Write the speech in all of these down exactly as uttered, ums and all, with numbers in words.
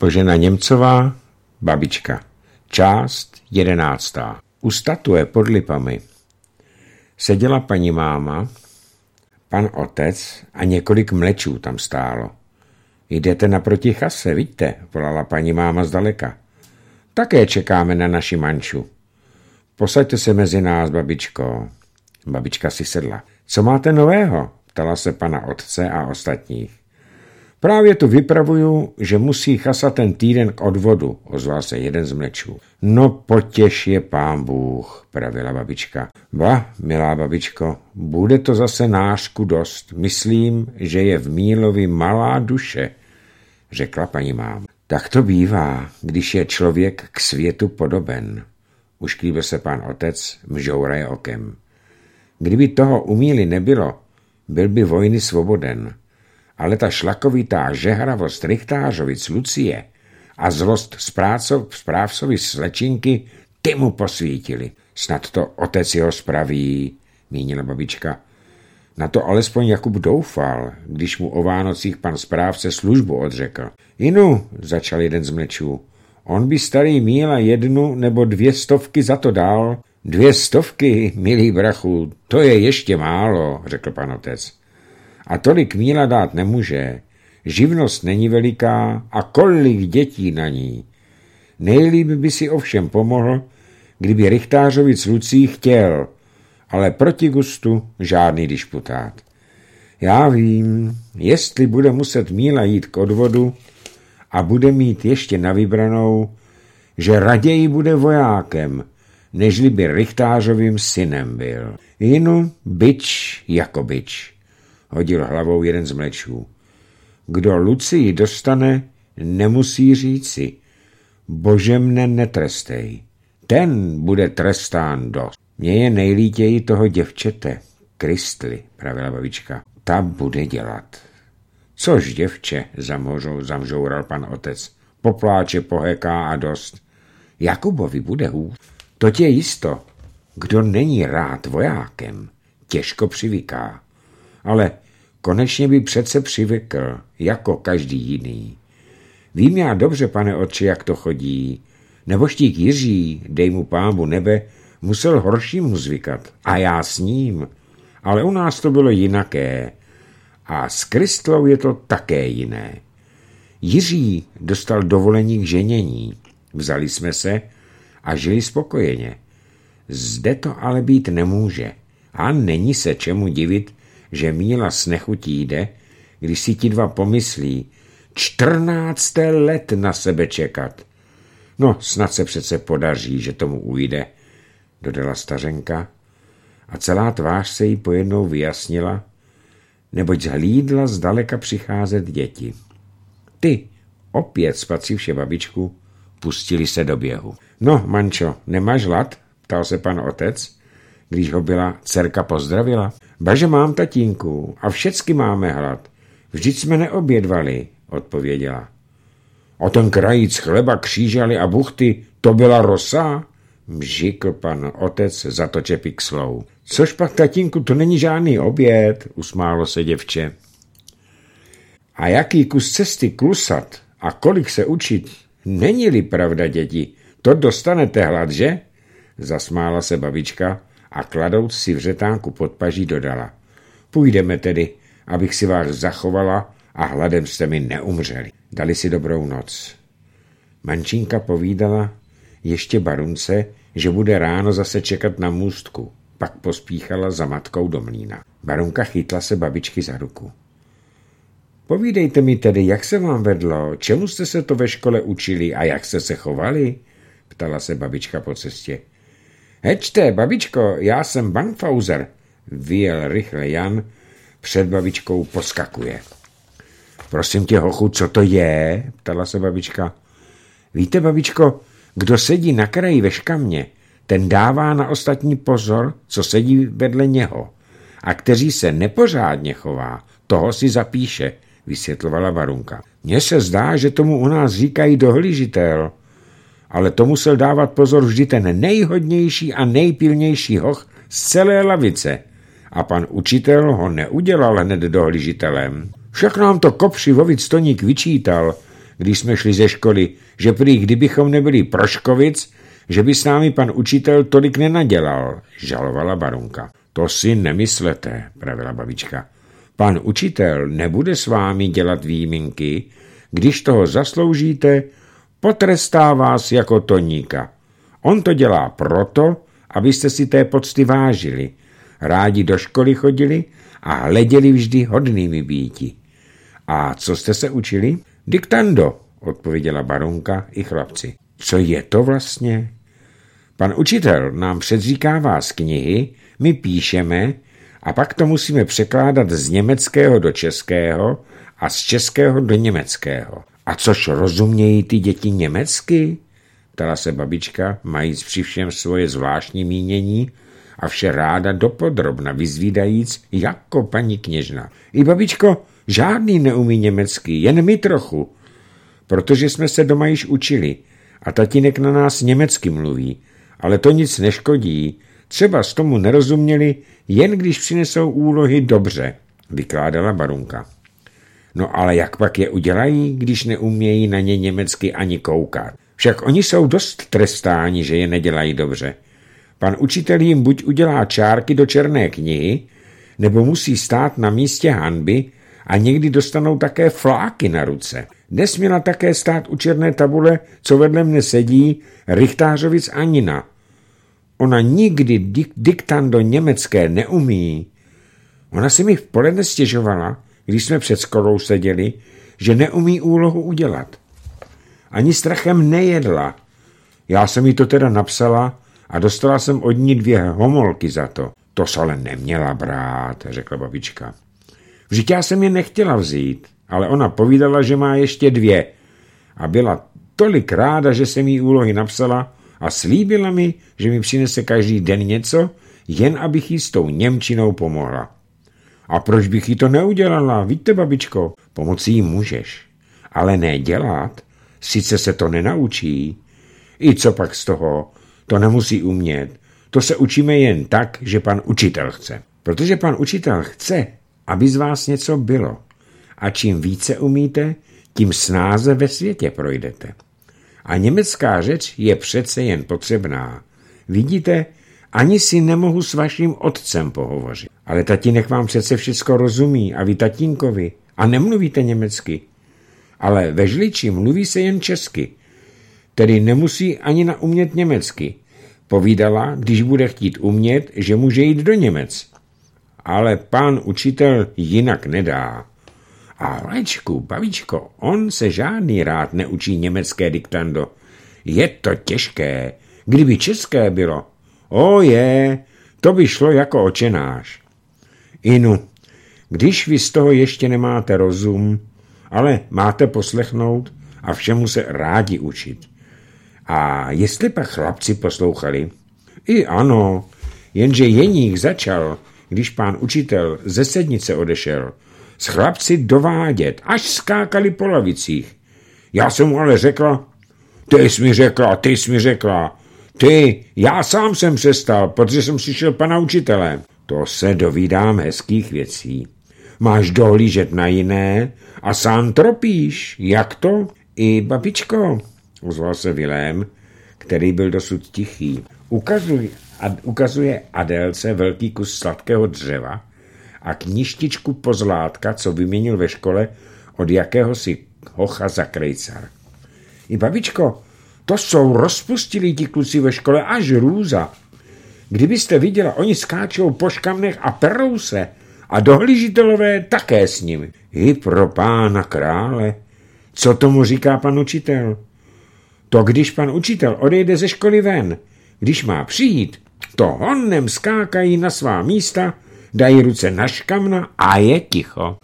Božena Němcová, babička. Část jedenáctá. U statue pod lipami seděla paní máma, pan otec a několik mlečů tam stálo. Jdete naproti chase, vidíte, volala paní máma zdaleka. Také čekáme na naši manču. Posaďte se mezi nás, babičko. Babička si sedla. Co máte nového? Ptala se pana otce a ostatních. Právě tu vypravuju, že musí chasa ten týden k odvodu, ozval se jeden z mlečů. No potěš je pán Bůh, pravila babička. Ba, milá babičko, bude to zase nářku dost. Myslím, že je v Mílovi malá duše, řekla paní máma. Tak to bývá, když je člověk k světu podoben. Ušklíbil se pan otec, mžouraje okem. Kdyby toho u Míly nebylo, byl by vojny svoboden. Ale ta šlakovitá žehravost Richtářovic Lucie a zlost správcovi slečinky, ty mu posvítili. Snad to otec jeho spraví, mínila babička. Na to alespoň Jakub doufal, když mu o Vánocích pan správce službu odřekl. Inu, začal jeden z mlečů, on by starý Míla jednu nebo dvě stovky za to dal. Dvě stovky, milý brachu, to je ještě málo, řekl pan otec. A tolik Míla dát nemůže. Živnost není veliká a kolik dětí na ní. Nejlíp by si ovšem pomohl, kdyby Richtářovic Lucí chtěl, ale proti gustu žádný disputát. Já vím, jestli bude muset Míla jít k odvodu a bude mít ještě na vybranou, že raději bude vojákem, nežli by Richtářovým synem byl. Jinu bič jako bič, hodil hlavou jeden z mlečů. Kdo Lucii dostane, nemusí říci, Bože mne netrestej. Ten bude trestán dost. Mně je nejlítěji toho děvčete, Kristli, pravila babička. Ta bude dělat. Což děvče, zamhořou, zamžoural pan otec. Popláče, poheká a dost. Jakubovi bude hůř. To tě jisto. Kdo není rád vojákem, těžko přivyká. Ale konečně by přece přivykl, jako každý jiný. Vím já dobře, pane otče, jak to chodí. Neboštík Jiří, dej mu pámbu nebe, musel horšímu zvykat. A já s ním. Ale u nás to bylo jinaké. A s Kristlou je to také jiné. Jiří dostal dovolení k ženění. Vzali jsme se a žili spokojeně. Zde to ale být nemůže. A není se čemu divit, že Míla s nechutí jde, když si ti dva pomyslí, čtrnácté let na sebe čekat. No, snad se přece podaří, že tomu ujde, dodala stařenka a celá tvář se jí pojednou vyjasnila, neboť zhlídla zdaleka přicházet děti. Ty, opět spatřivše babičku, pustili se do běhu. No, mančo, nemáš hlad? Ptal se pan otec, když ho byla dcerka pozdravila. Baže mám, tatínku, a všecky máme hlad. Vždyť jsme neobědvali, odpověděla. O ten krajíc chleba, křížaly a buchty, to byla rosa? Mžikl pan otec za to čepixlou. Což pak, tatínku, to není žádný oběd, usmálo se děvče. A jaký kus cesty klusat a kolik se učit, není-li pravda, děti, to dostanete hlad, že? Zasmála se babička a kladouc si vřetánku pod paží dodala. Půjdeme tedy, abych si vás zachovala a hladem jste mi neumřeli. Dali si dobrou noc. Mančinka povídala ještě barunce, že bude ráno zase čekat na můstku. Pak pospíchala za matkou do mlýna. Barunka chytla se babičky za ruku. Povídejte mi tedy, jak se vám vedlo, čemu jste se to ve škole učili a jak jste se chovali? Ptala se babička po cestě. Hečte, babičko, já jsem Bankfauser, vyjel rychle Jan, před babičkou poskakuje. Prosím tě, hochu, co to je? Ptala se babička. Víte, babičko, kdo sedí na kraji ve škamě, ten dává na ostatní pozor, co sedí vedle něho. A kteří se nepořádně chová, toho si zapíše, vysvětlovala Barunka. Mně se zdá, že tomu u nás říkají dohlížitel, ale to musel dávat pozor vždy ten nejhodnější a nejpilnější hoch z celé lavice. A pan učitel ho neudělal hned dohlížitelem. Však nám to kopři Vovic Toník vyčítal, když jsme šli ze školy, že prý kdybychom nebyli Proškovic, že by s námi pan učitel tolik nenadělal, žalovala Barunka. To si nemyslete, pravila babička. Pan učitel nebude s vámi dělat výjimky, když toho zasloužíte, potrestá vás jako Toníka. On to dělá proto, abyste si té pocty vážili. Rádi do školy chodili a hleděli vždy hodnými býti. A co jste se učili? Diktando, odpověděla Barunka i chlapci. Co je to vlastně? Pan učitel nám předříkává z knihy, my píšeme a pak to musíme překládat z německého do českého a z českého do německého. A což rozumějí ty děti německy? Ptala se babička, majíc při všem svoje zvláštní mínění a vše ráda dopodrobna vyzvídajíc jako paní kněžna. I babičko, žádný neumí německy, jen my trochu, protože jsme se doma již učili a tatínek na nás německy mluví, ale to nic neškodí, třeba z tomu nerozuměli, jen když přinesou úlohy dobře, vykládala Barunka. No ale jak pak je udělají, když neumějí na ně německy ani koukat? Však oni jsou dost trestáni, že je nedělají dobře. Pan učitel jim buď udělá čárky do černé knihy, nebo musí stát na místě hanby a někdy dostanou také fláky na ruce. Dnes měla také stát u černé tabule, co vedle mne sedí, Richtářovic Anina. Ona nikdy dik- diktando německé neumí. Ona si mi v poledne stěžovala, když jsme před školou seděli, že neumí úlohu udělat. Ani strachem nejedla. Já jsem jí to teda napsala a dostala jsem od ní dvě homolky za to. To se ale neměla brát, řekla babička. Vždyť já jsem je nechtěla vzít, ale ona povídala, že má ještě dvě. A byla tolik ráda, že jsem jí úlohy napsala a slíbila mi, že mi přinese každý den něco, jen abych jí s tou němčinou pomohla. A proč bych jí to neudělala, víte, babičko? Pomoci jí můžeš, ale ne dělat. Sice se to nenaučí. I co pak z toho? To nemusí umět. To se učíme jen tak, že pan učitel chce. Protože pan učitel chce, aby z vás něco bylo. A čím více umíte, tím snáze ve světě projdete. A německá řeč je přece jen potřebná. Vidíte, ani si nemohu s vaším otcem pohovořit. Ale tatínek vám přece všecko rozumí a vy tatínkovi. A nemluvíte německy. Ale ve Žliči mluví se jen česky. Tedy nemusí ani naumět německy. Povídala, když bude chtít umět, že může jít do Němec. Ale pán učitel jinak nedá. Alečku, babičko, on se žádný rád neučí německé diktando. Je to těžké. Kdyby české bylo, o je, to by šlo jako očenáš. Inu, když vy z toho ještě nemáte rozum, ale máte poslechnout a všemu se rádi učit. A jestli pak chlapci poslouchali? I ano, jenže Jeník začal, když pán učitel ze sednice odešel, s chlapci dovádět, až skákali po lavicích. Já jsem mu ale řekla, ty jsi mi řekla, ty jsi mi řekla, ty, já sám jsem přestal, protože jsem slyšel pana učitele. To se dovídám hezkých věcí. Máš dohlížet na jiné a sám tropíš. Jak to? I babičko, ozval se Vilém, který byl dosud tichý. Ukazuje, ad, ukazuje Adélce velký kus sladkého dřeva a knižtičku pozlátka, co vyměnil ve škole od jakéhosi hocha za krejcar. I babičko, to jsou rozpustilí ti kluci ve škole až růza. Kdybyste viděla, oni skáčou po škamnech a perou se a dohlížitelové také s nimi. I pro pána krále. Co tomu říká pan učitel? To když pan učitel odejde ze školy ven, když má přijít, to honem skákají na svá místa, dají ruce na škamna a je ticho.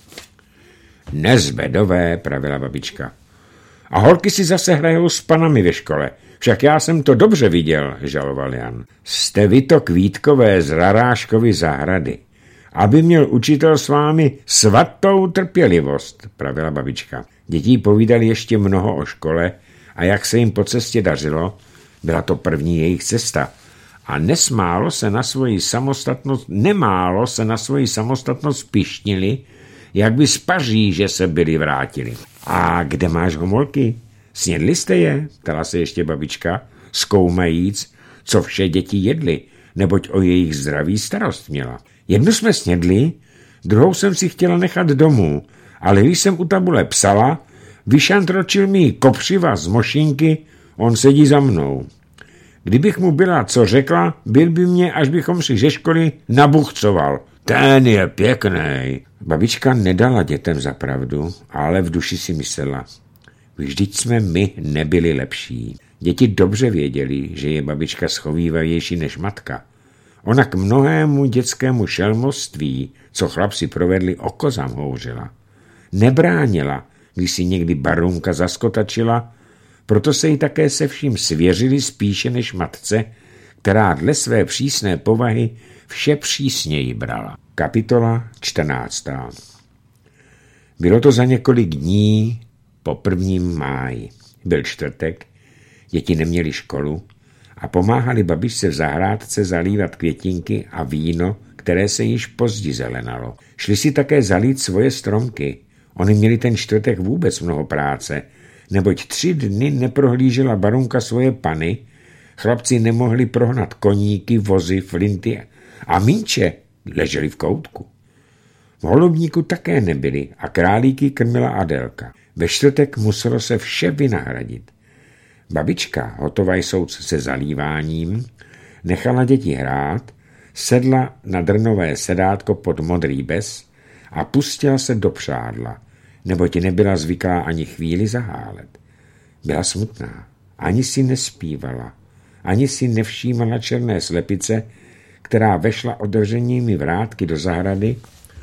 Nezbedové, pravila babička. A holky si zase hrajou s panami ve škole. Však já jsem to dobře viděl, žaloval Jan. Jste vy to Kvítkové z Raráškovy zahrady. Aby měl učitel s vámi svatou trpělivost, pravila babička. Děti povídali ještě mnoho o škole a jak se jim po cestě dařilo, byla to první jejich cesta. A nesmálo se na svoji samostatnost, nemálo se na svoji samostatnost pyšnili, jak by z Paříže se byli vrátili. A kde máš homolky? Snědli jste je? Ptala se ještě babička, zkoumajíc, co vše děti jedly, neboť o jejich zdraví starost měla. Jednu jsme snědli, druhou jsem si chtěla nechat domů, ale když jsem u tabule psala, vyšantročil mi kopřiva z mošinky, on sedí za mnou. Kdybych mu byla co řekla, byl by mě, až bychom si ze školy nabuchcoval. Ten je pěkný. Babička nedala dětem za pravdu, ale v duši si myslela. Vždyť jsme my nebyli lepší. Děti dobře věděli, že je babička schovývavější než matka. Ona k mnohému dětskému šelmoství, co chlapci provedli, oko zamhouřila. Nebránila, když si někdy barunka zaskotačila, proto se jí také se vším svěřili spíše než matce, která dle své přísné povahy vše přísněji brala. Kapitola čtrnáctá. Bylo to za několik dní po prvním máji. Byl čtvrtek, děti neměly školu a pomáhali babičce v zahrádce zalívat květinky a víno, které se již pozdě zelenalo. Šli si také zalít svoje stromky. Oni měli ten čtvrtek vůbec mnoho práce, neboť tři dny neprohlížela barunka svoje pany, chlapci nemohli prohnat koníky, vozy, flinty a míče leželi v koutku. V holubníku také nebyli a králíky krmila Adelka. Ve čtvrtek muselo se vše vynahradit. Babička, hotová jsou se zalíváním, nechala děti hrát, sedla na drnové sedátko pod modrý bez a pustila se do přádla, neboť nebyla zvyklá ani chvíli zahálet. Byla smutná, ani si nespívala, ani si nevšímala černé slepice, která vešla otevřenými vrátky do zahrady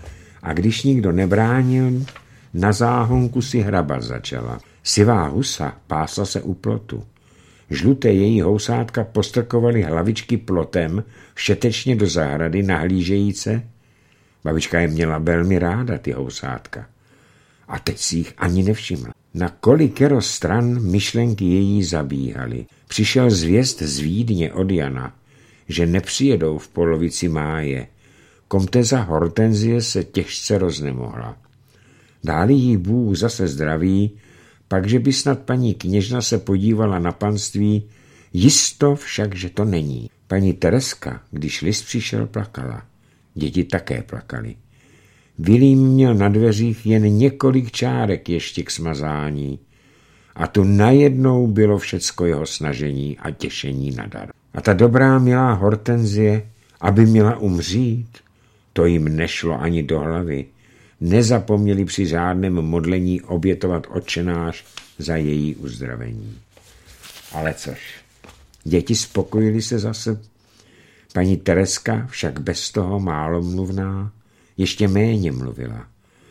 a když nikdo nebránil, na záhonku si hrabat začala. Sivá husa pásla se u plotu. Žluté její housátka postrkovaly hlavičky plotem všetečně do zahrady nahlížejíce. Babička je měla velmi ráda, ty housátka. A teď si jich ani nevšimla. Na kolikero stran myšlenky její zabíhaly. Přišel zvěst z Vídně od Jana, že nepřijedou v polovici máje. Komteza Hortenzie se těžce roznemohla. Dáli jí Bůh zase zdraví, pak, že by snad paní kněžna se podívala na panství, jisto však, že to není. Paní Tereska, když list přišel, plakala. Děti také plakali. Vilím měl na dveřích jen několik čárek ještě k smazání a tu najednou bylo všecko jeho snažení a těšení na dar. A ta dobrá milá Hortenzie, aby měla umřít, to jim nešlo ani do hlavy. Nezapomněli při žádném modlení obětovat otčenáš za její uzdravení. Ale což, děti spokojili se zase. Paní Tereska však bez toho málo mluvná, ještě méně mluvila.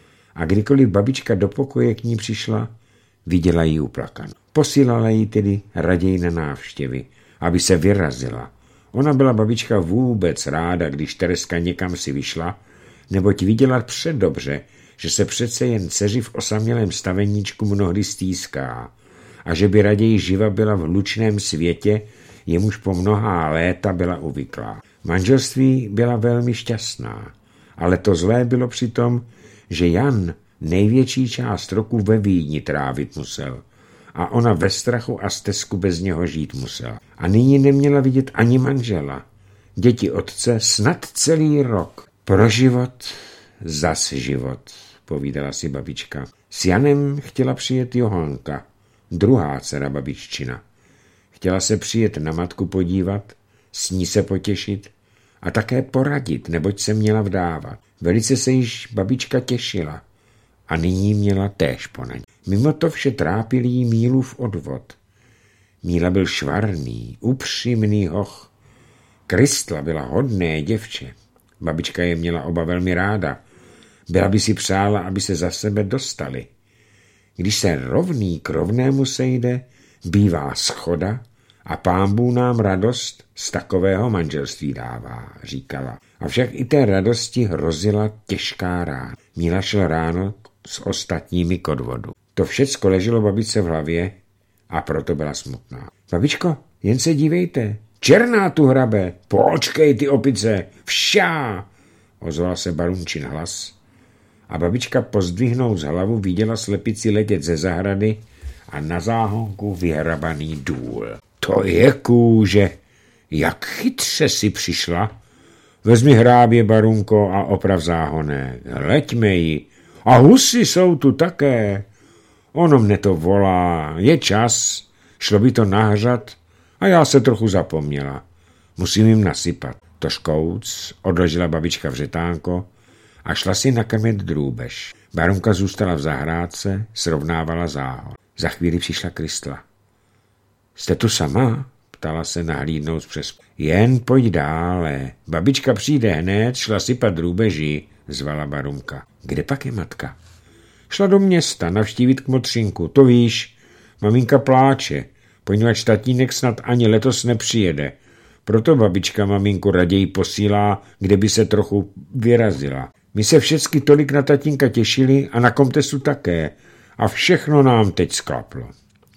A kdykoliv babička do pokoje k ní přišla, viděla ji uplakanou. Posílala ji tedy raději na návštěvy, aby se vyrazila. Ona byla babička vůbec ráda, když Tereska někam si vyšla, neboť viděla předobře, že se přece jen dceři v osamělém staveníčku mnohdy stýská a že by raději živa byla v hlučném světě, jemuž po mnohá léta byla uvyklá. Manželství byla velmi šťastná, ale to zlé bylo přitom, že Jan největší část roku ve Vídni trávit musel a ona ve strachu a stesku bez něho žít musela. A nyní neměla vidět ani manžela. Děti otce snad celý rok. Pro život, zas život, povídala si babička. S Janem chtěla přijet Johanka, druhá dcera babiččina. Chtěla se přijet na matku podívat, s ní se potěšit a také poradit, neboť se měla vdávat. Velice se již babička těšila a nyní měla též ponaň. Mimo to vše trápil jí Mílův odvod. Míla byl švarný, upřímný hoch. Kristla byla hodné děvče. Babička je měla oba velmi ráda. Byla by si přála, aby se za sebe dostali. Když se rovný k rovnému sejde, bývá schoda a Pán Bůh nám radost z takového manželství dává, říkala. Avšak i té radosti hrozila těžká rána. Míla šel ráno s ostatními k odvodu. To všecko leželo babičce v hlavě a proto byla smutná. Babičko, jen se dívejte, černá tu hrabe, počkej ty opice, všá, ozval se barunčin hlas a babička pozdvihnout z hlavu viděla slepici letět ze zahrady a na záhonku vyhrabaný důl. To je kůže, jak chytře si přišla. Vezmi hrábě, Barunko, a oprav záhonek. Leďme ji. A husy jsou tu také. Ono mne to volá. Je čas. Šlo by to nahřat a já se trochu zapomněla. Musím jim nasypat. To škouc odložila babička vřetánko a šla si nakrmit drůbež. Barunka zůstala v zahrádce, srovnávala záhon. Za chvíli přišla Kristla. Jste tu sama? Ptala se nahlídnout přes. Jen pojď dále. Babička přijde hned, šla sypat drůbeži, zvala Barunka. Kde pak je matka? Šla do města navštívit kmotřinku, to víš. Maminka pláče, poněvadž tatínek snad ani letos nepřijede. Proto babička maminku raději posílá, kde by se trochu vyrazila. My se všecky tolik na tatínka těšili a na komtesu také. A všechno nám teď sklaplo.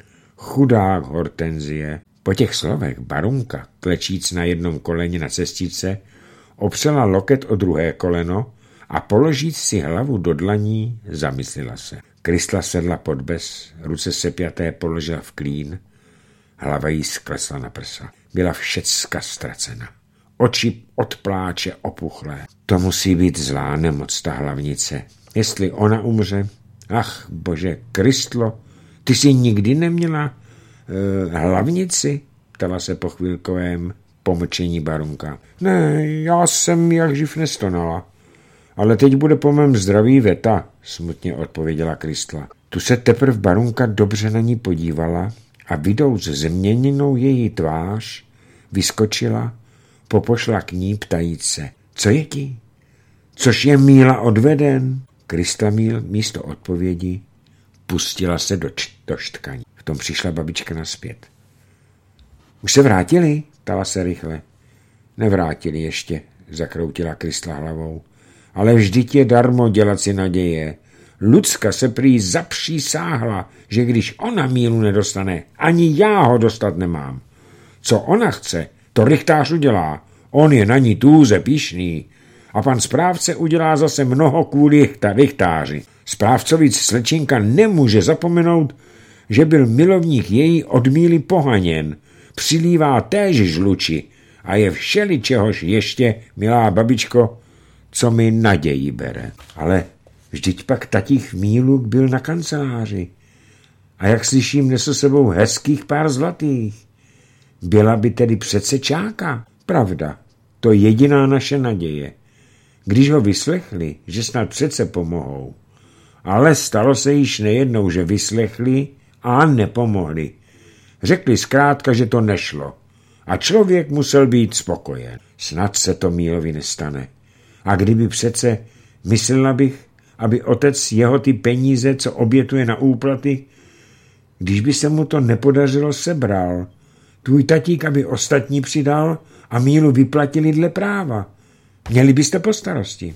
Chudák Hortenzie. Po těch slovech Barunka, klečíc na jednom koleně na cestičce, opřela loket o druhé koleno a položíc si hlavu do dlaní, zamyslela se. Kristla sedla pod bez, ruce sepjaté položila v klín, hlava jí sklesla na prsa. Byla všecka ztracena. Oči od pláče opuchlé. To musí být zlá nemoc, ta hlavnice. Jestli ona umře, ach bože, Kristlo, ty jsi nikdy neměla uh, hlavnici? Ptala se po chvilkovém pomlčení Barunka. Ne, já jsem jak živ nestonala. Ale teď bude po mém zdraví veta, smutně odpověděla Kristla. Tu se teprv Barunka dobře na ní podívala a vidouc změněnou její tvář, vyskočila, popošla k ní ptajíc se. Co je ti? Což je Míla odveden? Kristla míl místo odpovědi pustila se do, č- do štkaní. V tom přišla babička nazpět. Už se vrátili? Ptala se rychle. Nevrátili ještě, zakroutila Kristla hlavou. Ale vždyť je darmo dělat si naděje. Lucka se prý zapřísáhla, že když ona Mílu nedostane, ani já ho dostat nemám. Co ona chce, to rychtář udělá. On je na ní tůze pyšný. A pan správce udělá zase mnoho kvůli rychtáři. Správcovic slečinka nemůže zapomenout, že byl milovník její od Míly pohaněn. Přilívá též žluči a je všeličehož ještě, milá babičko, co mi naději bere. Ale vždyť pak tatích Míluk byl na kanceláři. A jak slyším, nesl sebou hezkých pár zlatých. Byla by tedy přece čáka. Pravda, to je jediná naše naděje. Když ho vyslechli, že snad přece pomohou. Ale stalo se již nejednou, že vyslechli a nepomohli. Řekli zkrátka, že to nešlo. A člověk musel být spokojen. Snad se to Mílovi nestane. A kdyby přece, myslela bych, aby otec jeho ty peníze, co obětuje na úplaty, když by se mu to nepodařilo, sebral. Tvůj tatík, aby ostatní přidal a Mílu vyplatili dle práva. Měli byste po starosti.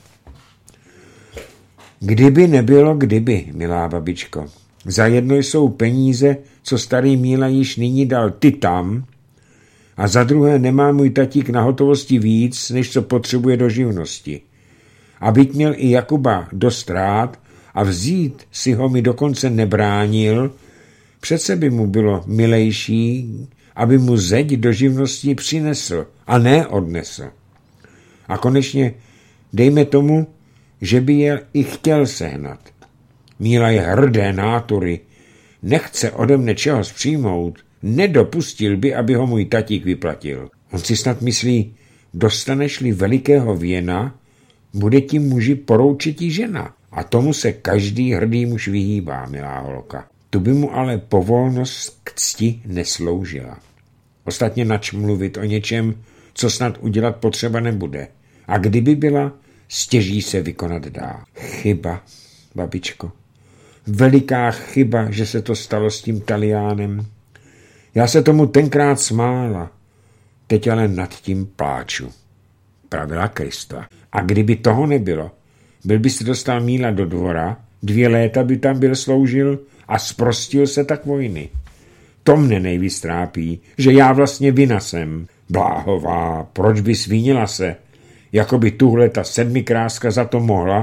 Kdyby nebylo kdyby, milá babičko. Za jedno jsou peníze, co starý Míla již nyní dal ty tam, a za druhé nemá můj tatík na hotovosti víc, než co potřebuje do živnosti. A byť měl i Jakuba dost rád a vzít si ho mi dokonce nebránil, přece by mu bylo milejší, aby mu zeď do živnosti přinesl a ne odnesl. A konečně dejme tomu, že by je i chtěl sehnat. Míla je hrdé nátury, nechce ode mne čeho přijmout, nedopustil by, aby ho můj tatík vyplatil. On si snad myslí, dostaneš-li velikého věna, bude ti muži poroučetí žena. A tomu se každý hrdý muž vyhýbá, milá holka. Tu by mu ale povolnost k cti nesloužila. Ostatně nač mluvit o něčem, co snad udělat potřeba nebude. A kdyby byla, stěží se vykonat dá. Chyba, babičko. Veliká chyba, že se to stalo s tím Taliánem. Já se tomu tenkrát smála. Teď ale nad tím pláču. Pravila Kristla. A kdyby toho nebylo, byl by si dostal Míla do dvora, dvě léta by tam byl sloužil a sprostil se tak vojny. To mne nejvíc trápí, že já vlastně vina jsem. Bláhová, proč by svínila se? Jakoby tuhle ta sedmikráska za to mohla,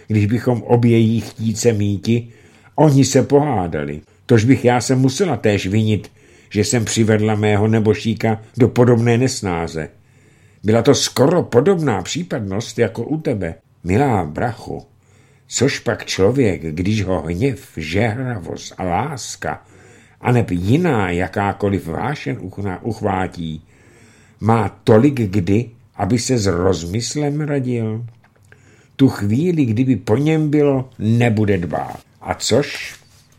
když bychom obě jí chtíce míti, oni se pohádali. Tož bych já se musela též vinit, že jsem přivedla mého neboštíka do podobné nesnáze. Byla to skoro podobná případnost jako u tebe. Milá brachu, což pak člověk, když ho hněv, žehravost a láska, aneb jiná jakákoliv vášen uchvátí, má tolik kdy, aby se s rozmyslem radil. Tu chvíli, kdyby po něm bylo, nebude dbát. A což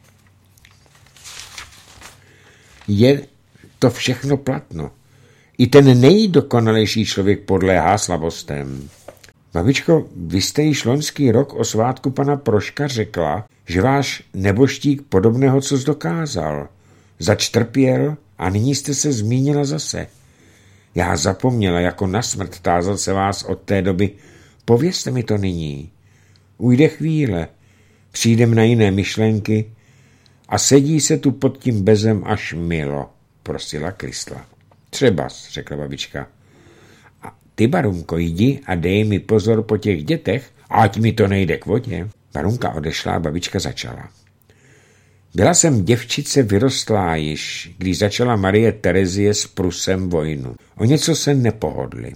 je to všechno platno. I ten nejdokonalejší člověk podléhá slabostem. Babičko, vy jste již loňský rok o svátku pana Proška řekla, že váš neboštík podobného co zdokázal. Zač trpěl a nyní jste se zmínila zase. Já zapomněla jako na smrt tázat se vás od té doby. Povězte mi to nyní. Ujde chvíle, přijdem na jiné myšlenky a sedí se tu pod tím bezem až milo, prosila Kristla. Třebas, řekla babička. A ty, Barunko, jdi a dej mi pozor po těch dětech, ať mi to nejde k vodě. Barunka odešla a babička začala. Byla jsem děvčice vyrostlá již, když začala Marie Terezie s Prusem vojnu. O něco se nepohodli.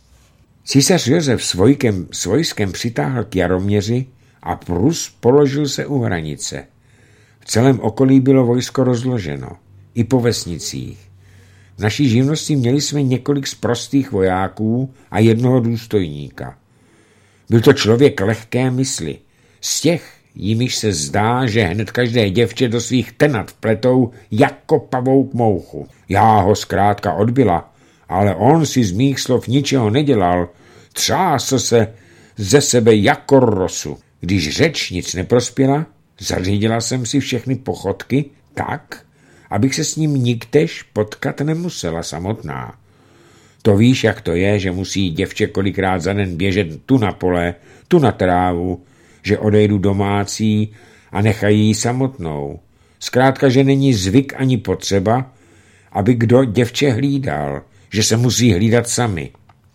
Císař Josef s vojkem, s vojskem přitáhl k Jaroměři a Prus položil se u hranice. V celém okolí bylo vojsko rozloženo, i po vesnicích. V naší živnosti měli jsme několik sprostých vojáků a jednoho důstojníka. Byl to člověk lehké mysli. Z těch, jimiž se zdá, že hned každé děvče do svých tenat vpletou jako pavouk mouchu. Já ho zkrátka odbyla, ale on si z mých slov ničeho nedělal, třásl se ze sebe jako rosu. Když řeč nic neprospěla, zařídila jsem si všechny pochodky tak, abych se s ním niktež potkat nemusela samotná. To víš, jak to je, že musí děvče kolikrát za den běžet tu na pole, tu na trávu, že odejdu domácí a nechají ji samotnou. Zkrátka, že není zvyk ani potřeba, aby kdo děvče hlídal, že se musí hlídat sami.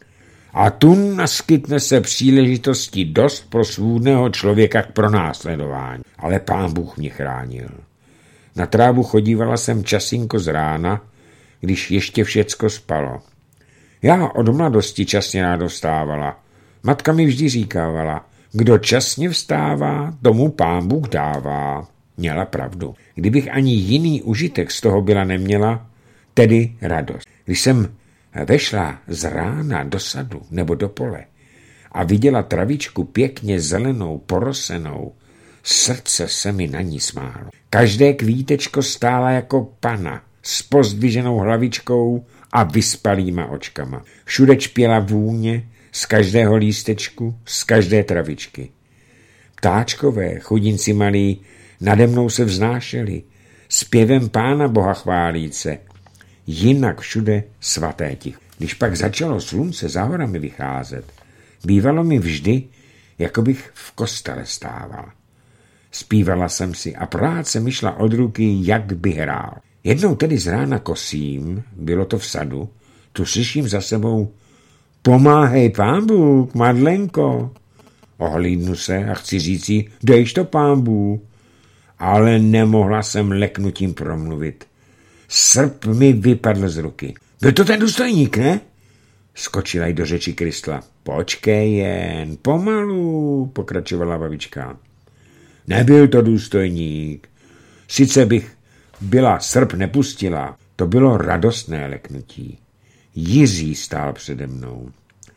A tu naskytne se příležitosti dost pro svůdného člověka k pronásledování. Ale Pán Bůh mě chránil. Na trávu chodívala jsem časinko z rána, když ještě všecko spalo. Já od mladosti časně rádo vstávala. Matka mi vždy říkávala, kdo časně vstává, tomu Pán Bůh dává. Měla pravdu. Kdybych ani jiný užitek z toho byla neměla, tedy radost. Když jsem vešla z rána do sadu nebo do pole a viděla travičku pěkně zelenou, porosenou, srdce se mi na ní smálo. Každé kvítečko stála jako pana s pozdviženou hlavičkou a vyspalýma očkama. Všude čpěla vůně z každého lístečku, z každé travičky. Ptáčkové, chudinci malí, nade mnou se vznášeli, zpěvem Pána Boha chválíce. Jinak všude svaté ticho. Když pak začalo slunce za horami vycházet, bývalo mi vždy, jako bych v kostele stávala. Zpívala jsem si a práce mi šla od ruky, jak by hrál. Jednou tedy z rána kosím, bylo to v sadu, tu slyším za sebou: pomáhej, Pán Bůh, Madlenko. Ohlídnu se a chci říci: dejš to, Pán Bůh. Ale nemohla jsem leknutím promluvit. Srp mi vypadl z ruky. Byl to ten důstojník, ne? Skočila jí do řeči Kristla. Počkej jen, pomalu, pokračovala babička. Nebyl to důstojník. Sice bych byla srp nepustila, to bylo radostné leknutí. Jiří stál přede mnou.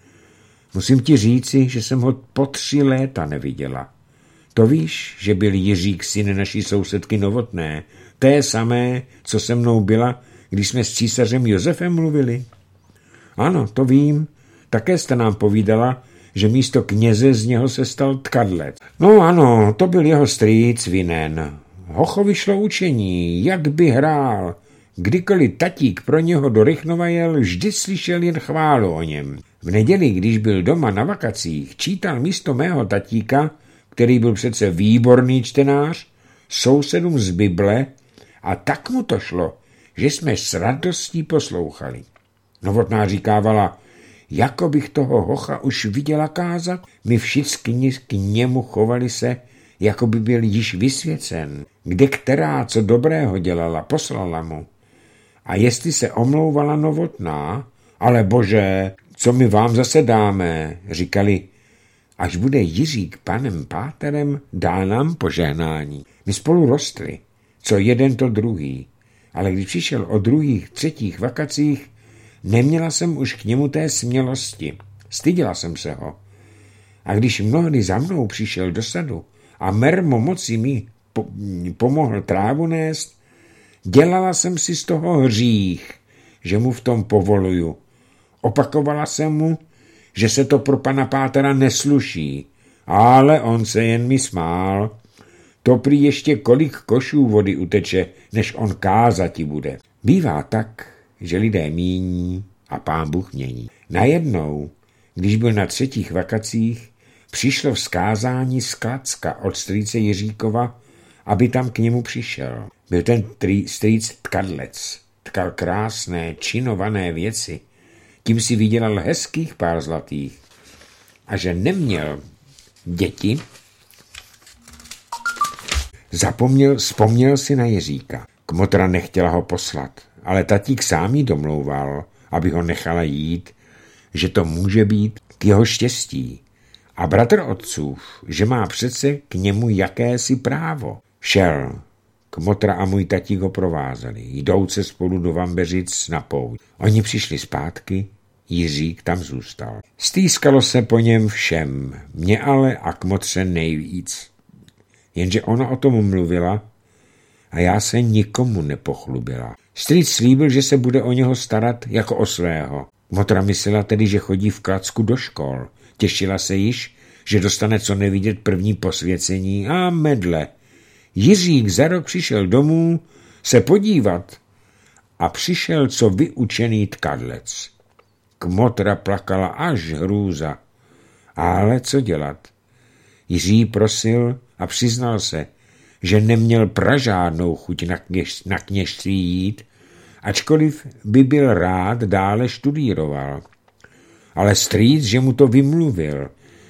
Musím ti říci, že jsem ho po tři léta neviděla. To víš, že byl Jiřík syn naší sousedky Novotné, té samé, co se mnou byla, když jsme s císařem Josefem mluvili? Ano, to vím. Také jste nám povídala, že místo kněze z něho se stal tkadlec. No ano, to byl jeho strýc Vinen. Hochovi šlo učení, jak by hrál. Kdykoliv tatík pro něho do Rychnova jel, vždy slyšel jen chválu o něm. V neděli, když byl doma na vakacích, čítal místo mého tatíka, který byl přece výborný čtenář, sousedům z Bible, a tak mu to šlo, že jsme s radostí poslouchali. Novotná říkávala: jako bych toho hocha už viděla kázat. My všichni k němu chovali se, jako by byl již vysvěcen. Kde která co dobrého dělala, poslala mu. A jestli se omlouvala Novotná, ale bože, co my vám zase dáme, říkali, až bude Jiřík panem páterem, dá nám požehnání. My spolu rostli, co jeden to druhý, ale když přišel o druhých, třetích vakacích, neměla jsem už k němu té smělosti. Styděla jsem se ho. A když mnohdy za mnou přišel do sadu a mermo moci mi po, pomohl trávu nést, dělala jsem si z toho hřích, že mu v tom povoluju. Opakovala jsem mu, že se to pro pana pátera nesluší, ale on se jen mi smál. To prý ještě kolik košů vody uteče, než on kázati bude. Bývá tak, že lidé míní a pán Bůh mění. Najednou, když byl na třetích vakacích, přišlo vzkázání z Klacka od strýce Jiříkova, aby tam k němu přišel. Byl ten trý, strýc tkadlec, tkal krásné, činované věci, tím si vydělal hezkých pár zlatých. A že neměl děti, zapomněl, vzpomněl si na Jiříka. Kmotra nechtěla ho poslat, ale tatík sám jí domlouval, aby ho nechala jít, že to může být k jeho štěstí. A bratr otcův, že má přece k němu jakési právo. Šel. Kmotra a můj tatík ho provázeli, jdouce spolu do Vambeřic na pouť. Oni přišli zpátky, Jiřík tam zůstal. Stýskalo se po něm všem, mě ale a kmotře nejvíc. Jenže ona o tom mluvila a já se nikomu nepochlubila. Strýc slíbil, že se bude o něho starat jako o svého. Kmotra myslela tedy, že chodí v Klacku do škol. Těšila se již, že dostane co nevidět první posvěcení a medle. Jiřík za rok přišel domů se podívat a přišel co vyučený tkadlec. Kmotra plakala až hrůza. Ale co dělat? Jiří prosil a přiznal se, že neměl pražádnou chuť na, kněž, na kněžství jít, ačkoliv by byl rád dále studíroval. Ale strýc, že mu to vymluvil,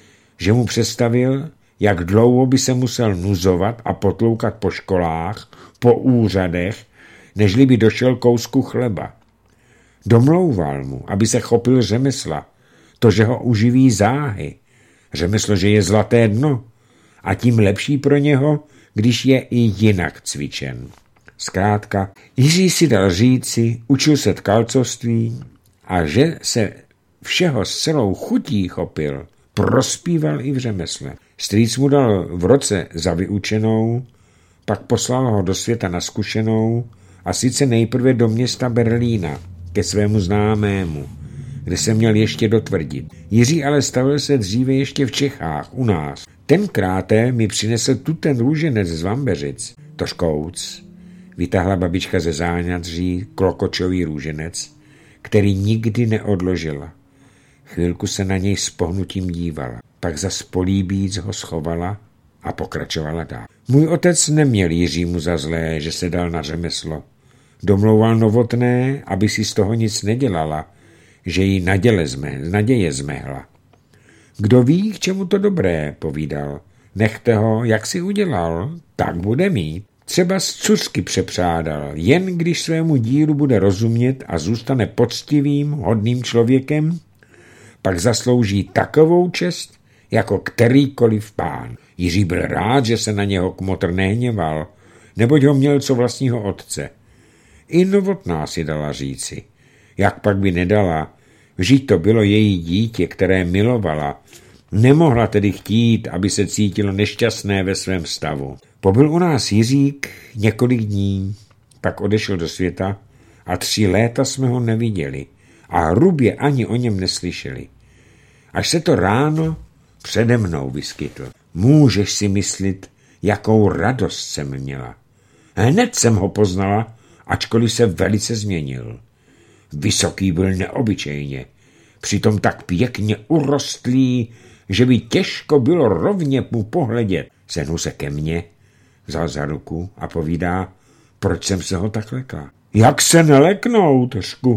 že mu představil, jak dlouho by se musel nuzovat a potloukat po školách, po úřadech, nežli by došel kousku chleba. Domlouval mu, aby se chopil řemesla, to, že ho uživí záhy. Řemeslo, že je zlaté dno a tím lepší pro něho, když je i jinak cvičen. Zkrátka, Jiří si dal říci, učil se tkalcovství a že se všeho s celou chutí chopil, prospíval i v řemesle. Strýc mu dal v roce za vyučenou, pak poslal ho do světa na zkušenou a sice nejprve do města Berlína, ke svému známému, kde se měl ještě dotvrdit. Jiří ale stavil se dříve ještě v Čechách, u nás. Tenkráté mi přinesl tu ten růženec z Vambeřic. To škouc, vytáhla babička ze záňadří klokočový růženec, který nikdy neodložila. Chvilku se na něj s pohnutím dívala, pak zas políbíc ho schovala a pokračovala dál. Můj otec neměl Jiřímu za zlé, že se dal na řemeslo. Domlouval Novotné, aby si z toho nic nedělala, že jí naděje, zme, naděje zmehla. Kdo ví, k čemu to dobré, povídal. Nechte ho, jak si udělal, tak bude mít. Třeba z cucky přepřádal, jen když svému dílu bude rozumět a zůstane poctivým, hodným člověkem, pak zaslouží takovou čest, jako kterýkoliv pán. Jiří byl rád, že se na něho kmotr nehněval, neboť ho měl co vlastního otce. I Novotná si dala říci. Jak pak by nedala, vždyť to bylo její dítě, které milovala. Nemohla tedy chtít, aby se cítilo nešťastné ve svém stavu. Pobyl u nás Jiřík několik dní, pak odešel do světa a tři léta jsme ho neviděli a hrubě ani o něm neslyšeli. Až se to ráno přede mnou vyskytl. Můžeš si myslit, jakou radost jsem měla. Hned jsem ho poznala, ačkoliv se velice změnil. Vysoký byl neobyčejně, přitom tak pěkně urostlý, že by těžko bylo rovně mu pohledět. Sehnul se ke mně, vzal za ruku a povídá, proč jsem se ho tak lekla. Jak se neleknout, Řku?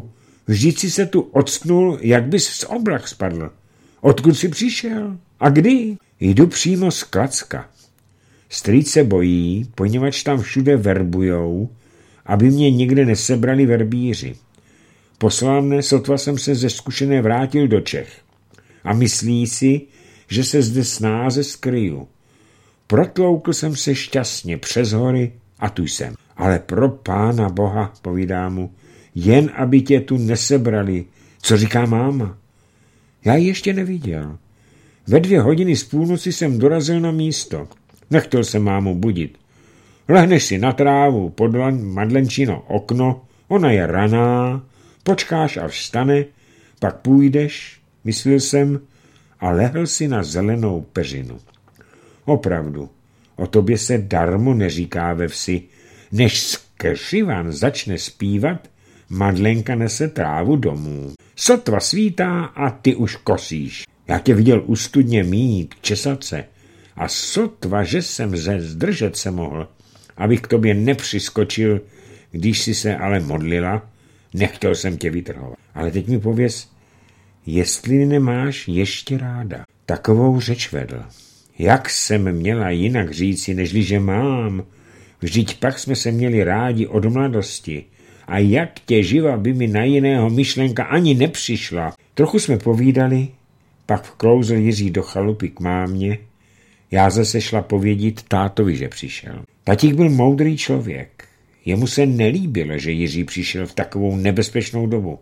Vždyť si se tu octnul, jak bys z oblak spadl. Odkud jsi přišel? A kdy? Jdu přímo z Klacka. Strýc se bojí, poněvadž tam všude verbujou, aby mě nikde nesebrali verbíři. Poslal mne, sotva jsem se ze zkušené vrátil do Čech. A myslí si, že se zde snáze skryju. Protloukl jsem se šťastně přes hory a tu jsem. Ale pro Pána Boha, povídá mu, jen aby tě tu nesebrali. Co říká máma? Já ji ještě neviděl. Ve dvě hodiny z půlnoci jsem dorazil na místo. Nechtěl jsem mámu budit. Lehneš si na trávu pod Madlenčino okno, ona je raná, počkáš a vstane, pak půjdeš, myslel jsem, a lehl si na zelenou peřinu. Opravdu, o tobě se darmo neříká ve vsi. Než Skršivan začne zpívat, Madlenka nese trávu domů. Sotva svítá a ty už kosíš. Já tě viděl u studně mít, česat se. A sotva, že jsem ze zdržet se mohl, abych k tobě nepřiskočil, když si se ale modlila, nechtěl jsem tě vytrhovat. Ale teď mi pověz, jestli nemáš ještě ráda. Takovou řeč vedl. Jak jsem měla jinak říci, nežli, že mám? Vždyť pak jsme se měli rádi od mladosti. A jak tě živa by mi na jiného myšlenka ani nepřišla. Trochu jsme povídali, pak vklouzl Jiří do chalupy k mámě. Já zase šla povědět tátovi, že přišel. Tatík byl moudrý člověk. Jemu se nelíbilo, že Jiří přišel v takovou nebezpečnou dobu.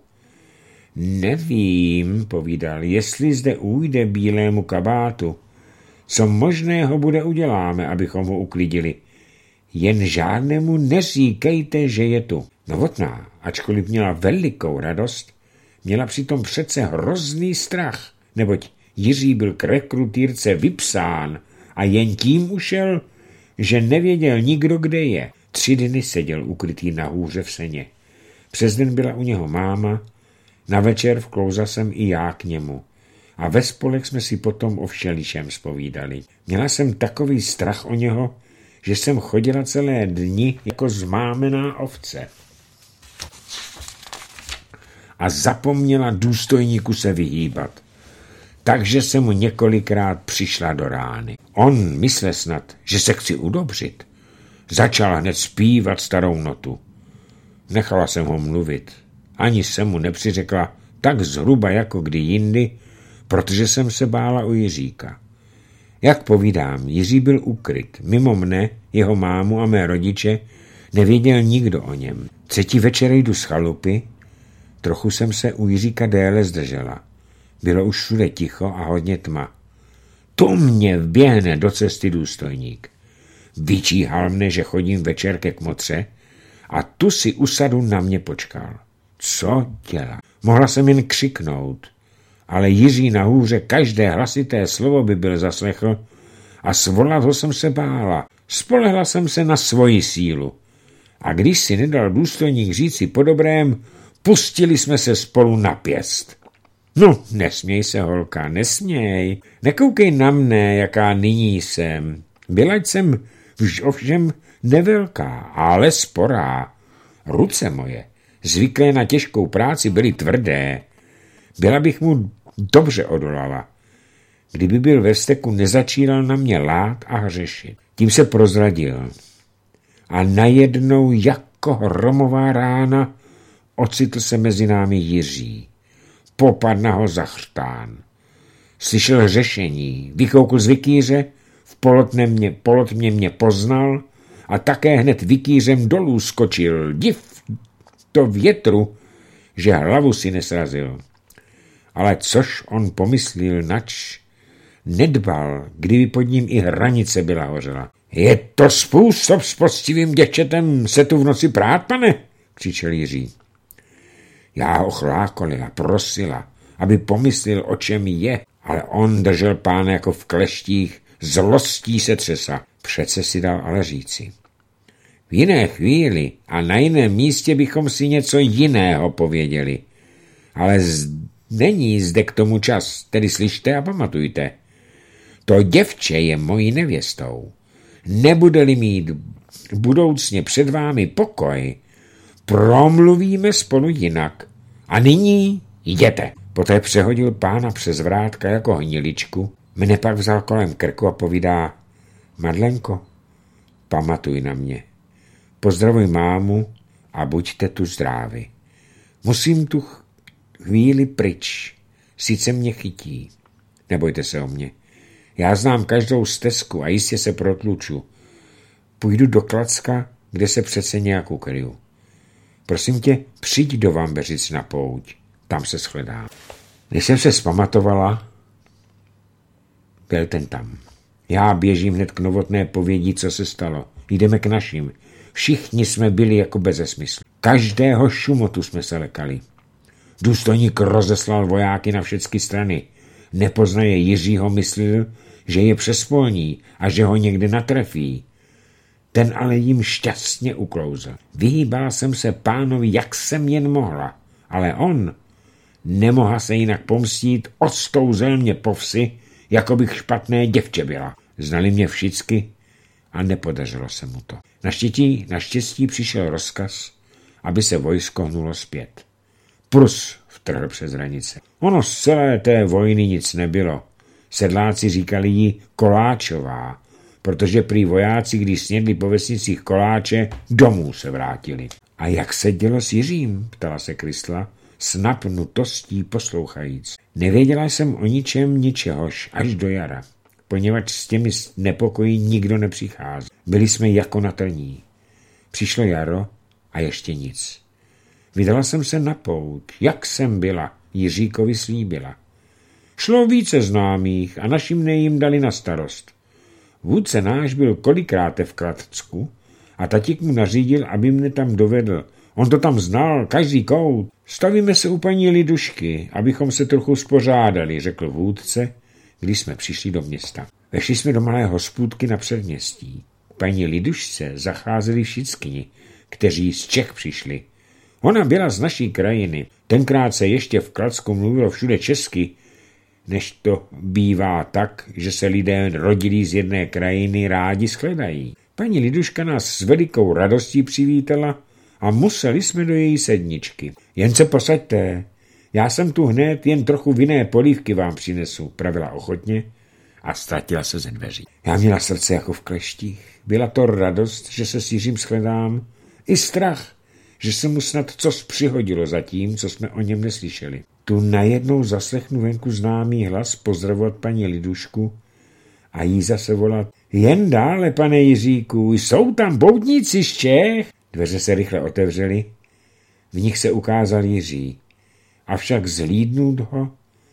Nevím, povídal, jestli zde ujde bílému kabátu. Co možného bude uděláme, abychom ho uklidili. Jen žádnému neříkejte, že je tu. Novotná, ačkoliv měla velikou radost, měla přitom přece hrozný strach, neboť Jiří byl k rekrutýrce vypsán a jen tím ušel, že nevěděl nikdo, kde je. Tři dny seděl ukrytý na hůře v seně. Přes den byla u něho máma, na večer vklouzal jsem i já k němu. A ve spolek jsme si potom o všeličem zpovídali. Měla jsem takový strach o něho, že jsem chodila celé dny jako zmámená ovce. A zapomněla důstojníku se vyhýbat. Takže jsem mu několikrát přišla do rány. On myslel snad, že se chci udobřit. Začal hned zpívat starou notu. Nechala jsem ho mluvit. Ani jsem mu nepřiřekla tak zhruba jako kdy jindy, protože jsem se bála o Jiříka. Jak povídám, Jiří byl ukryt. Mimo mne, jeho mámu a mé rodiče nevěděl nikdo o něm. Třetí večer jdu z chalupy, trochu jsem se u Jiříka déle zdržela. Bylo už všude ticho a hodně tma. Tu mě vběhne do cesty důstojník. Vyčíhal mne, že chodím večer ke kmotře a tu si usadu na mě počkal. Co dělá? Mohla jsem jen křiknout, ale Jiří na hůře každé hlasité slovo by byl zaslechl a svolat ho jsem se bála. Spolehla jsem se na svoji sílu. A když si nedal důstojník říci po dobrém, pustili jsme se spolu na pěst. No, nesměj se, holka, nesměj. Nekoukej na mne, jaká nyní jsem. Byla jsem vž ovšem nevelká, ale sporá. Ruce moje, zvyklé na těžkou práci, byly tvrdé. Byla bych mu dobře odolala. Kdyby byl ve vzteku, nezačínal na mě lát a hřešit. Tím se prozradil. A najednou jako hromová rána ocitl se mezi námi Jiří. Popadna ho za chřtán. Slyšel řešení, vykoukl z vikýře, v polotně mě, polotmě mě poznal a také hned vikýřem dolů skočil. Div to větru, že hlavu si nesrazil. Ale což on pomyslil, nač nedbal, kdyby pod ním i hranice byla hořela. Je to způsob s poctivým děvčetem se tu v noci prát, pane? Křičel Jiří. Já ho chlákolila, prosila, aby pomyslel, o čem je, ale on držel pána jako v kleštích, zlostí se třesa. Přece si dal ale říci. V jiné chvíli a na jiném místě bychom si něco jiného pověděli. Ale z... není zde k tomu čas, tedy slyšte a pamatujte. To děvče je mojí nevěstou. Nebude-li mít budoucně před vámi pokoj, promluvíme spolu jinak. A nyní jděte. Poté přehodil pána přes vrátka jako hniličku, mne pak vzal kolem krku a povídá: Madlenko, pamatuj na mě. Pozdravuj mámu a buďte tu zdraví. Musím tu chvíli pryč, sice mě chytí. Nebojte se o mě. Já znám každou stezku a jistě se protluču. Půjdu do Klacka, kde se přece nějak ukryju. Prosím tě, přijď do Vambeřic na pouť. Tam se shledám. Když jsem se zpamatovala, byl ten tam. Já běžím hned k Novotné povědí, co se stalo. Jdeme k našim. Všichni jsme byli jako beze smyslu. Každého šumotu jsme se lekali. Důstojník rozeslal vojáky na všechny strany. Nepoznaje Jiřího, myslil, že je přespolní a že ho někde natrefí. Ten ale jim šťastně uklouzl. Vyhýbala jsem se pánovi, jak jsem jen mohla, ale on nemohla se jinak pomstít, odstouzel mě po vsi, jako bych špatné děvče byla. Znali mě všichni a nepodařilo se mu to. Naštěstí, naštěstí přišel rozkaz, aby se vojsko hnulo zpět. Prus vtrhl přes hranice. Ono z celé té vojny nic nebylo. Sedláci říkali jí Koláčová, protože prý vojáci, když snědli po vesnicích koláče, domů se vrátili. A jak se dělo s Jiřím? Ptala se Krysla, s napnutostí poslouchajíc. Nevěděla jsem o ničem ničehož až do jara, poněvadž s těmi nepokojí nikdo nepřichází. Byli jsme jako na trní. Přišlo jaro a ještě nic. Vydala jsem se na pouť, jak jsem byla, Jiříkovi slíbila. Šlo více známých a našim nejím dali na starost. Vůdce náš byl kolikrát v Klacku a tatík mu nařídil, aby mne tam dovedl. On to tam znal, každý kout. Stavíme se u paní Lidušky, abychom se trochu spořádali, řekl vůdce, když jsme přišli do města. Vešli jsme do malé hospůdky na předměstí. Paní Lidušce zacházeli všichni, kteří z Čech přišli. Ona byla z naší krajiny. Tenkrát se ještě v Klacku mluvilo všude česky, než to bývá tak, že se lidé rodilí z jedné krajiny rádi shledají. Paní Liduška nás s velikou radostí přivítala a museli jsme do její sedničky. Jen se posaďte, já jsem tu hned, jen trochu vinné polívky vám přinesu, pravila ochotně a ztratila se ze dveří. Já měla srdce jako v kleštích. Byla to radost, že se s Jiřím shledám, i strach, že se mu snad cos přihodilo za tím, co jsme o něm neslyšeli. Tu najednou zaslechnu venku známý hlas pozdravovat paní Lidušku a jí zase volat: Jen dále, pane Jiříku, jsou tam poutníci z Čech? Dveře se rychle otevřely, v nich se ukázal Jiří. Avšak zhlídnout ho,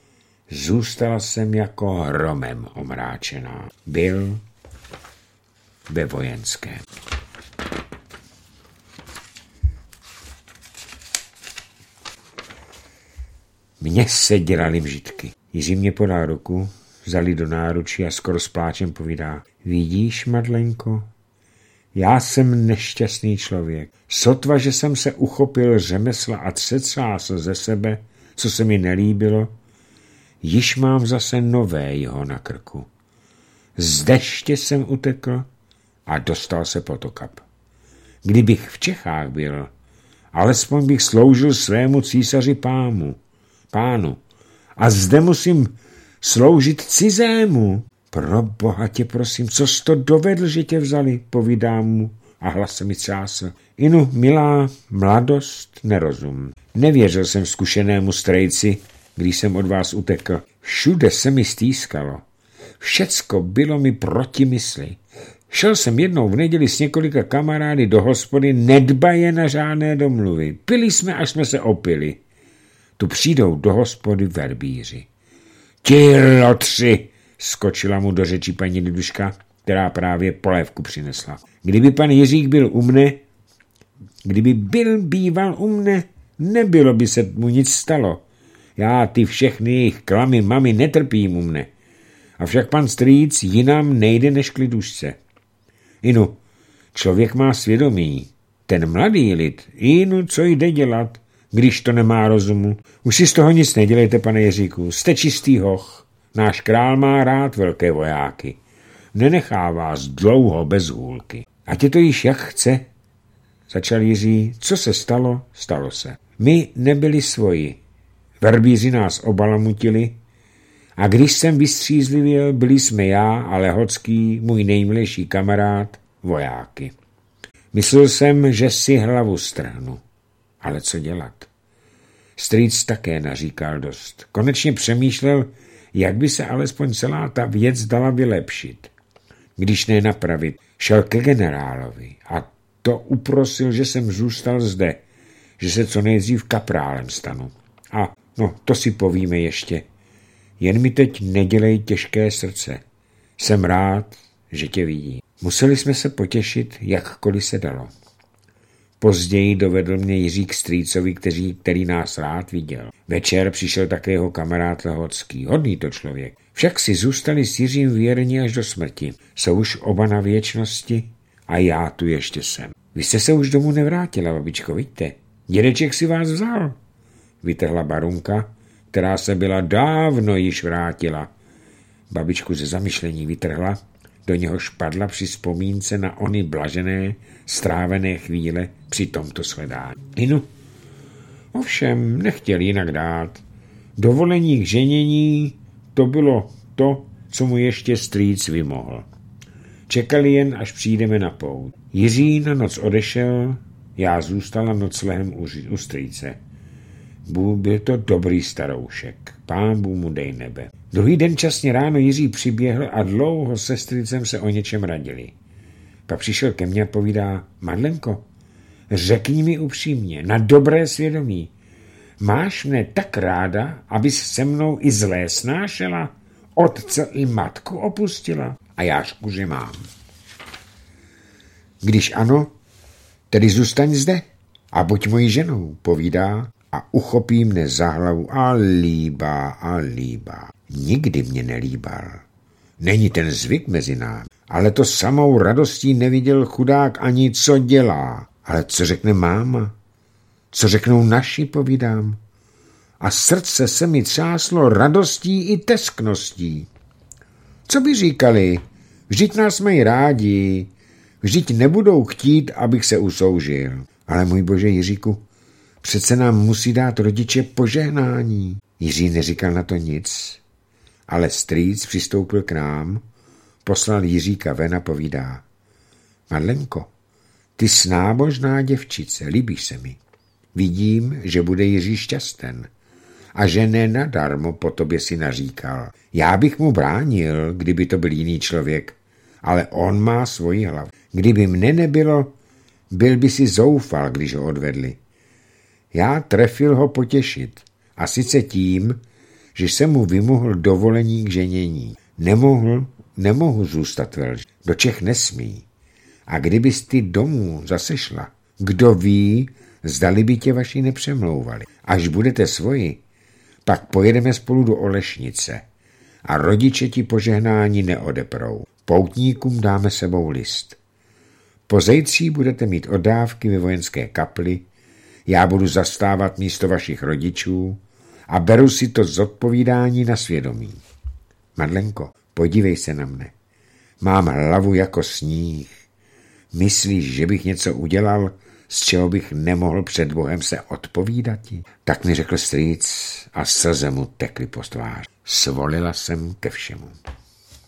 zůstala jsem jako hromem omráčená. Byl ve vojenském. Mně se dělaly mžitky. Jiří mě podal ruku, vzali do náručí a skoro s pláčem povídá: Vidíš, Madlenko, já jsem nešťastný člověk. Sotva, že jsem se uchopil řemesla a třetřásl ze sebe, co se mi nelíbilo, již mám zase nové jeho na krku. Z deště jsem utekl a dostal se potokap. Kdybych v Čechách byl, alespoň bych sloužil svému císaři pámu, pánu. A zde musím sloužit cizému. Pro boha tě prosím, co jsi to dovedl, že tě vzali, povídám mu a hlas se mi třásl. Inu, milá, mladost, nerozum. Nevěřil jsem zkušenému strejci, když jsem od vás utekl. Všude se mi stýskalo. Všecko bylo mi proti mysli. Šel jsem jednou v neděli s několika kamarády do hospody, nedbaje na žádné domluvy. Pili jsme, až jsme se opili. Tu přijdou do hospody verbíři. Ti lotři, skočila mu do řeči paní Liduška, která právě polévku přinesla. Kdyby pan Jiřík byl u mne, kdyby byl býval u mne, nebylo by se mu nic stalo. Já ty všechny jejich klamy mami netrpím u mne. Avšak pan strýc jinam nejde než k Lidušce. Inu, člověk má svědomí. Ten mladý lid, inu, co jde dělat, když to nemá rozumu. Už si z toho nic nedělejte, pane Jiříku, jste čistý hoch. Náš král má rád velké vojáky. Nenechá vás dlouho bez hůlky. Ať je to již jak chce, začal Jiří. Co se stalo, stalo se. My nebyli svoji. Verbíři nás obalamutili a když jsem vystřízlivěl, byli jsme já a Lehocký, můj nejmilejší kamarád, vojáky. Myslel jsem, že si hlavu strhnu. Ale co dělat? Strýc také naříkal dost. Konečně přemýšlel, jak by se alespoň celá ta věc dala vylepšit. Když ne napravit, šel ke generálovi a to uprosil, že jsem zůstal zde, že se co nejdřív kaprálem stanu. A no, to si povíme ještě. Jen mi teď nedělej těžké srdce. Jsem rád, že tě vidí. Museli jsme se potěšit, jakkoliv se dalo. Později dovedl mě Jiří k strýcovi, který, který nás rád viděl. Večer přišel také jeho kamarád Lehocký. Hodný to člověk. Však si zůstali s Jiřím věrní až do smrti. Jsou už oba na věčnosti a já tu ještě jsem. Vy jste se už domů nevrátila, babičko, vidíte? Dědeček si vás vzal. Vytrhla Barunka, která se byla dávno již vrátila. Babičku ze zamyšlení vytrhla, do něho špadla při vzpomínce na ony blažené, strávené chvíle při tomto shledání. Inu, ovšem nechtěl jinak dát. Dovolení k ženění, to bylo to, co mu ještě strýc vymohl. Čekali jen, až přijdeme na pout. Jiří na noc odešel, já zůstala noclehem u, u strýce. Byl to dobrý staroušek, pán Bůh mu dej nebe. Druhý den časně ráno Jiří přiběhl a dlouho se strýcem se o něčem radili. Pak přišel ke mně a povídá, Madlenko, řekni mi upřímně, na dobré svědomí, máš mne tak ráda, abys se mnou i zlé snášela, otce i matku opustila? A jášku, že mám. Když ano, tedy zůstaň zde a buď mojí ženou, povídá a uchopí mne za hlavu a líbá a líbá. Nikdy mě nelíbal. Není ten zvyk mezi námi, ale to samou radostí neviděl chudák ani co dělá. Ale co řekne máma? Co řeknou naši, povídám. A srdce se mi třáslo radostí i teskností. Co by říkali? Vždyť nás mají rádi, vždyť nebudou chtít, abych se usoužil. Ale můj bože Jiříku, přece nám musí dát rodiče požehnání. Jiří neříkal na to nic, ale strýc přistoupil k nám, poslal Jiříka ven a povídá. Madlenko, ty snábožná děvčice, líbíš se mi. Vidím, že bude Jiří šťasten a že ne nadarmo po tobě si naříkal. Já bych mu bránil, kdyby to byl jiný člověk, ale on má svoji hlavu. Kdyby mne nebylo, byl by si zoufal, když ho odvedli. Já trefil ho potěšit, a sice tím, že jsem mu vymohl dovolení k ženění. Nemohl, nemohu zůstat ve lži. Do Čech nesmí. A kdybys ty domů zase šla, kdo ví, zdali by tě vaši nepřemlouvali. Až budete svoji, pak pojedeme spolu do Olešnice a rodiče ti požehnání neodeprou. Poutníkům dáme sebou list. Pozejtří budete mít oddávky ve vojenské kapli, já budu zastávat místo vašich rodičů a beru si to zodpovídání na svědomí. Madlenko, podívej se na mne. Mám hlavu jako sníh. Myslíš, že bych něco udělal, z čeho bych nemohl před Bohem se odpovídati? Tak mi řekl strýc a slze mu tekly po tváři. Svolila jsem ke všemu.